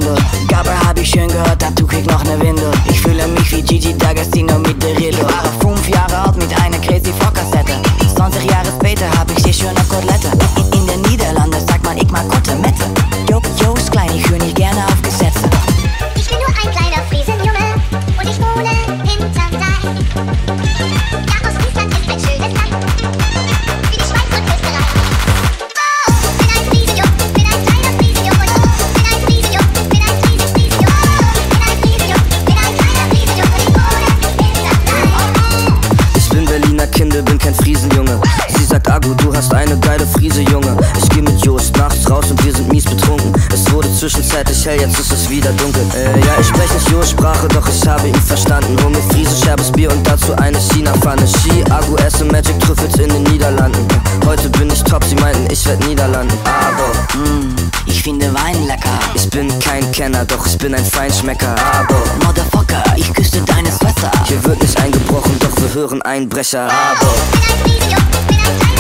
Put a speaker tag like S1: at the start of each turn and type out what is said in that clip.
S1: Schwindel. Gabber hab ich schön gehört, dazu krieg noch ne Windel. Ich fühle mich wie Gigi D'Agostino mit der Riddle. Ich war 5 Jahre alt mit einer Crazy Frog-Kassette. 20 Jahre später hab ich die schöne Kotelette. In den Niederlanden sagt man, ich mag Kotelette. Jo, ist klein, ich höre nicht gerne auf Gesetze.
S2: Ich bin nur ein kleiner Friesenjunge und ich wohne hinterm Rhein. Ja, Ostfriesland ist ein schönes Land, wie die Schweiz und Österreich. Oh, bin ein Friesenjung, bin ein kleiner Friesenjung und bin ein Friesenjung, bin ein Friesenjung. Bin ein Friesenjung, bin ein kleiner Friesenjung und ich wohne hinterm Rhein.
S3: Ich bin Berliner Kinder, bin kein Friesenjunge. Sie sagt, Agu, du hast eine geile Friese, Junge. Ich geh mit Jost nachts raus und wir sind mies betrunken. Es wurde zwischenzeitlich hell, jetzt ist es wieder dunkel. Ja, ich sprech nicht Jost-Sprache, doch ich habe ihn verstanden. Hol mir Friese, scherbes Bier und dazu eine China-Pfanne. Ski, Agu, esse Magic Trüffels in den Niederlanden. Heute bin ich top, sie meinten, ich werd Niederlanden. Aber,
S1: Ich finde Wein lecker.
S3: ich bin kein Kenner, doch ich bin ein Feinschmecker. Aber,
S1: Motherfucker, ich küsste deine Schwester.
S3: hier wird nicht eingebrochen, doch wir hören Einbrecher. Aber,
S2: Bin ein Friesenjung, bin ein kleiner